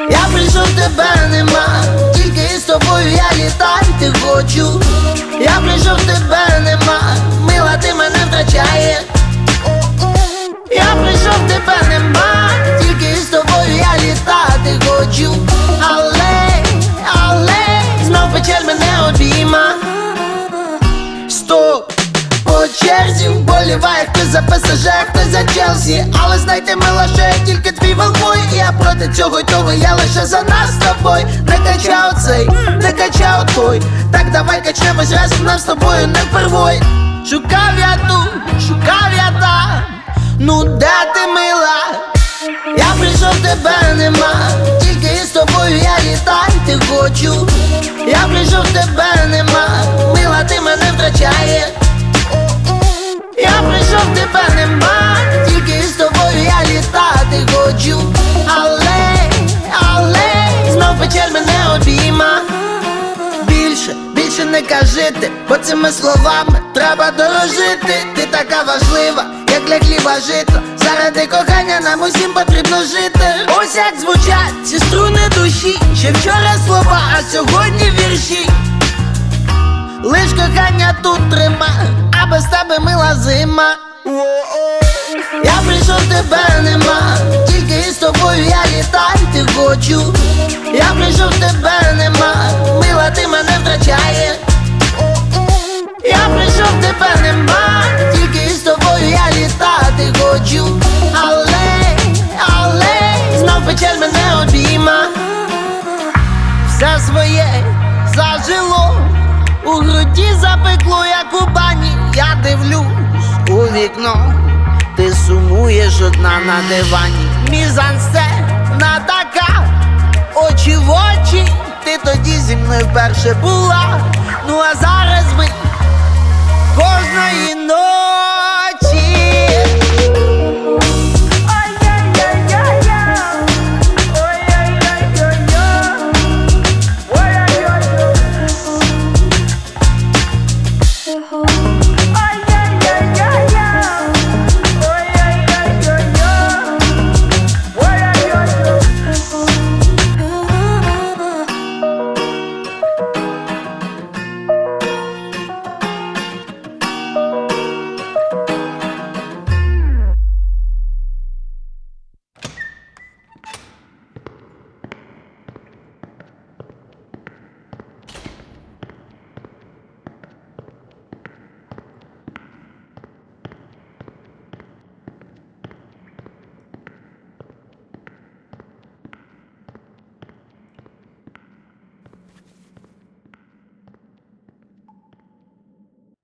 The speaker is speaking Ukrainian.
Я прийшов, тебе нема, тільки із тобою я літати хочу. Я прийшов, тебе нема, мила, ти мене втрачаєш. Я прийшов, тебе нема, тільки із тобою я літати хочу. Але знов печаль мене обійма. Стоп! По черзі вболіває хтось за ПСЖ, хтось за Челсі. Але знайте, мила, що я тільки твій велбой. І я проти цього й того, я лише за нас з тобою. Не качав цей, не качав той. Так давай качнемось разом, нам з тобою не впервой. Шукав я тут, шукав я там, ну де ти, мила? Я прийшов, тебе нема, тільки із тобою я літати хочу. Я прийшов, тебе нема, мила, ти мене втрачаєш. Я прийшов, тебе нема, тільки із тобою я літати хочу. Але знов печаль мене обійма. Більше не кажи, бо цими словами треба дорожити. Ти така важлива, як для хліба жито. Заради кохання нам усім потрібно жити. Ось як звучать ці струни душі. Ще вчора слова, а сьогодні вірші. Лиш кохання тут трима, а без тебе, мила, зима. Я прийшов, тебе нема, тільки із тобою я літати хочу. Я прийшов, тебе нема, мила, ти мене втрачаєш. Я прийшов, тебе нема, тільки із тобою я літати хочу. Але знов печаль мене обійма. Все своє зажило, у груді запекло, як у бані. Я дивлюсь у вікно, ти сумуєш одна на дивані. Мізансцена така, очі в очі. Ти тоді зі мною вперше була. Ну а зараз ми кожної ночі